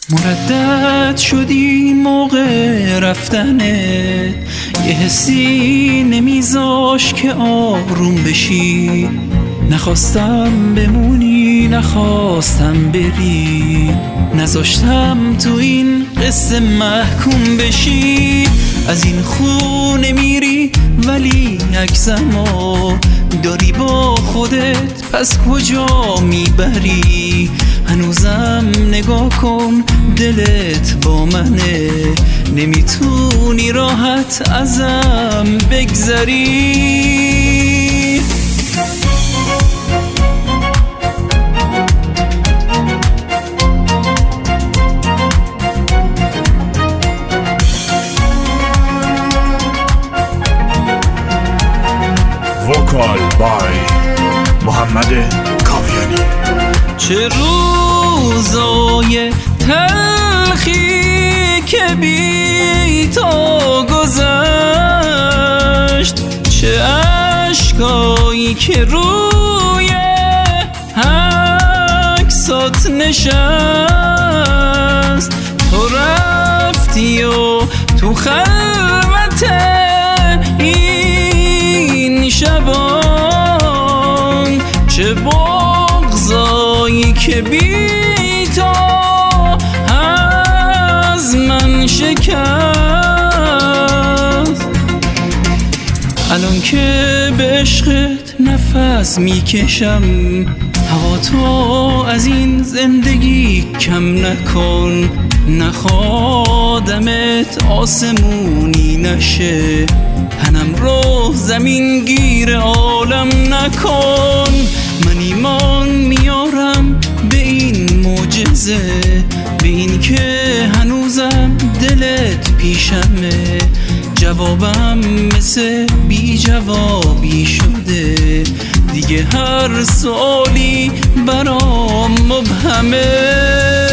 مردد شدی موقع رفتنت، یه حسی نمیذاش که آروم بشی. نخواستم بمونی، نخواستم بری، نذاشتم تو این قصه محکوم بشی. از این خونه میری ولی عکسمو داری با خودت، پس کجا میبری؟ هنوزم نگاه کن، دلت با منه، نمیتونی راحت ازم بگذری. وکال بای محمد کاویانی. چه روزای تلخی که بی تو گذشت، چه اشکایی که روی عکسات نشست. تو رفتی و تو خلوت این شبان، چه بغضایی که بی تو از من شکست. الان که به عشقت نفس میکشم، هوا تو از این زندگی کم نکن. نخوادمت آسمونی نشه، تنم رو زمین گیر عالم نکن. من ایمان میارم به این معجزه، به این که هنوزم دلت پیشمه. جوابم مثل بی جوابی شده، دیگه هر سوالی برام مبهمه.